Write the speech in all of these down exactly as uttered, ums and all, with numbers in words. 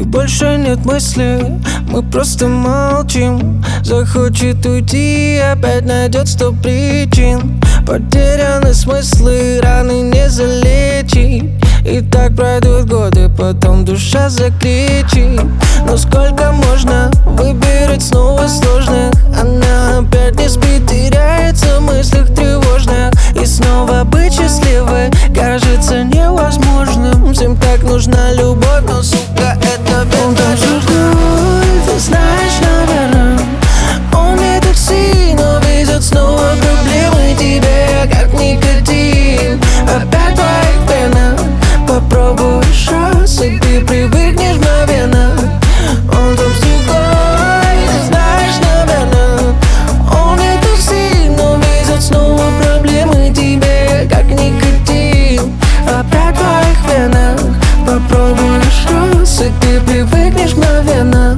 И больше нет мысли, мы просто молчим. Захочет уйти, опять найдет сто причин. Потеряны смыслы, раны не залечить. И так пройдут годы, потом душа закричит. Но сколько можно выбирать снова сложных? Она опять не спит, теряется в мыслях тревожных. И снова быть счастливой кажется невозможным. Всем так нужна любовь, но, сука, это безнадежно. Ты знаешь, наверное, он мне так сильно везет. Снова проблемы тебе, как никотин. Опять в твоих венах попробуешь раз, и ты привыкнешь мгновенно. Он там с другой, ты знаешь, наверное, он мне так сильно везет. Снова проблемы тебе, как никотин. Опять в твоих венах попробуешь раз, и ты привыкнешь мгновенно.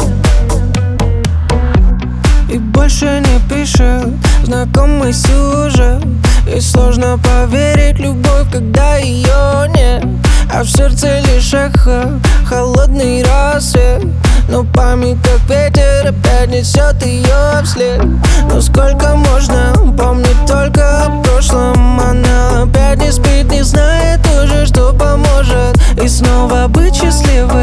И больше не пишет знакомый сюжет. И сложно поверить в любовь, когда ее нет. А в сердце лишь эхо, холодный рассвет. Но память, как ветер, опять несет ее вслед. Но сколько можно помнить только о прошлом? Она опять не спит, не знает уже, что поможет. И снова быть счастливой